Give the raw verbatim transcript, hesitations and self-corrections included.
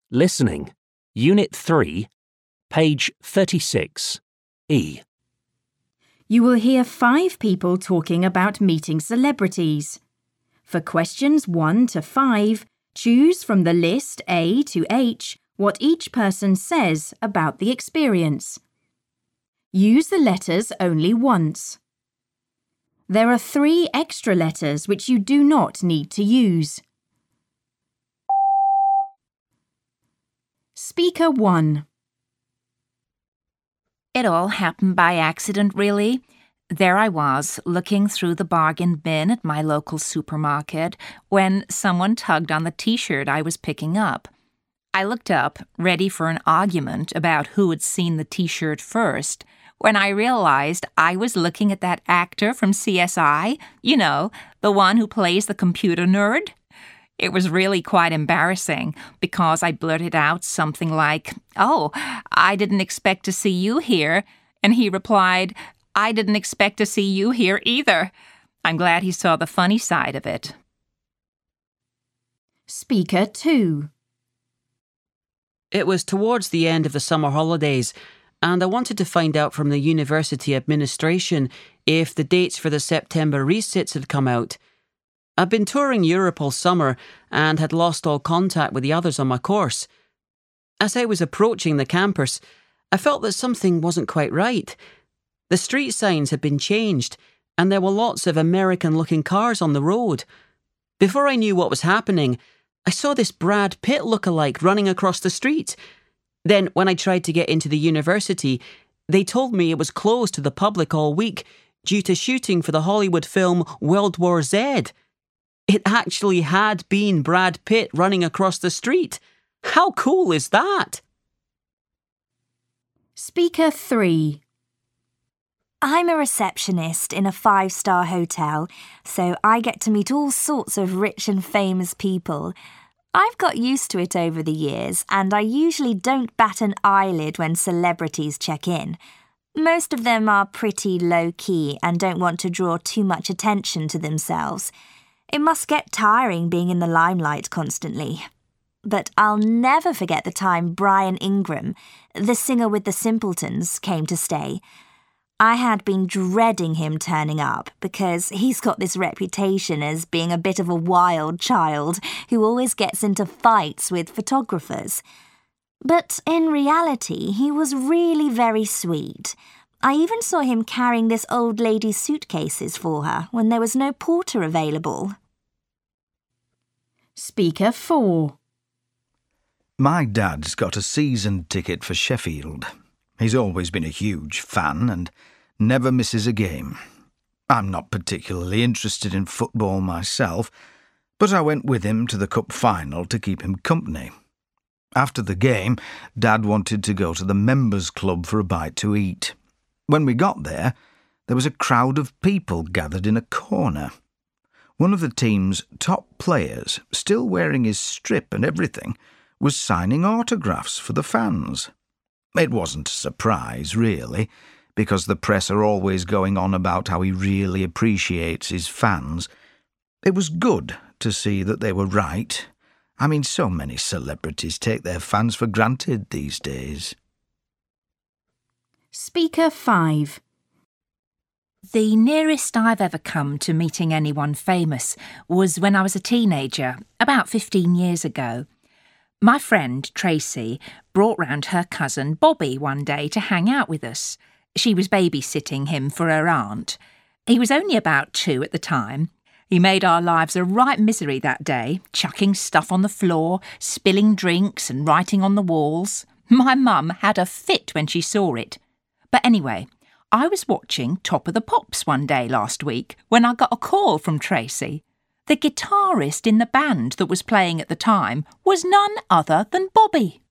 Listening. Unit three, page thirty-six. E. You will hear five people talking about meeting celebrities. For questions one to five, choose from the list A to H what each person says about the experience. Use the letters only once. There are three extra letters which you do not need to use. Speaker one. It all happened by accident, really. There I was, looking through the bargain bin at my local supermarket, when someone tugged on the T-shirt I was picking up. I looked up, ready for an argument about who had seen the T-shirt first, when I realized I was looking at that actor from C S I, you know, the one who plays the computer nerd. It was really quite embarrassing because I blurted out something like, "Oh, I didn't expect to see you here," and he replied, "I didn't expect to see you here either." I'm glad he saw the funny side of it. Speaker two. It was towards the end of the summer holidays, and I wanted to find out from the university administration if the dates for the September resits had come out. I'd been touring Europe all summer and had lost all contact with the others on my course. As I was approaching the campus, I felt that something wasn't quite right. The street signs had been changed, and there were lots of American-looking cars on the road. Before I knew what was happening, I saw this Brad Pitt look-alike running across the street. Then, when I tried to get into the university, they told me it was closed to the public all week due to shooting for the Hollywood film World War Z. It actually had been Brad Pitt running across the street. How cool is that? Speaker three. I'm a receptionist in a five-star hotel, so I get to meet all sorts of rich and famous people. I've got used to it over the years, and I usually don't bat an eyelid when celebrities check in. Most of them are pretty low-key and don't want to draw too much attention to themselves. It must get tiring being in the limelight constantly. But I'll never forget the time Brian Ingram, the singer with the Simpletons, came to stay. I had been dreading him turning up because he's got this reputation as being a bit of a wild child who always gets into fights with photographers. But in reality, he was really very sweet. I even saw him carrying this old lady's suitcases for her when there was no porter available. Speaker four. My dad's got a season ticket for Sheffield. He's always been a huge fan and never misses a game. I'm not particularly interested in football myself, but I went with him to the cup final to keep him company. After the game, Dad wanted to go to the members' club for a bite to eat. When we got there, there was a crowd of people gathered in a corner. One of the team's top players, still wearing his strip and everything, was signing autographs for the fans. It wasn't a surprise, really, because the press are always going on about how he really appreciates his fans. It was good to see that they were right. I mean, so many celebrities take their fans for granted these days. Speaker five. The nearest I've ever come to meeting anyone famous was when I was a teenager, about fifteen years ago. My friend, Tracy, brought round her cousin Bobby one day to hang out with us. She was babysitting him for her aunt. He was only about two at the time. He made our lives a right misery that day, chucking stuff on the floor, spilling drinks and writing on the walls. My mum had a fit when she saw it. But anyway, I was watching Top of the Pops one day last week when I got a call from Tracy. The guitarist in the band that was playing at the time was none other than Bobby.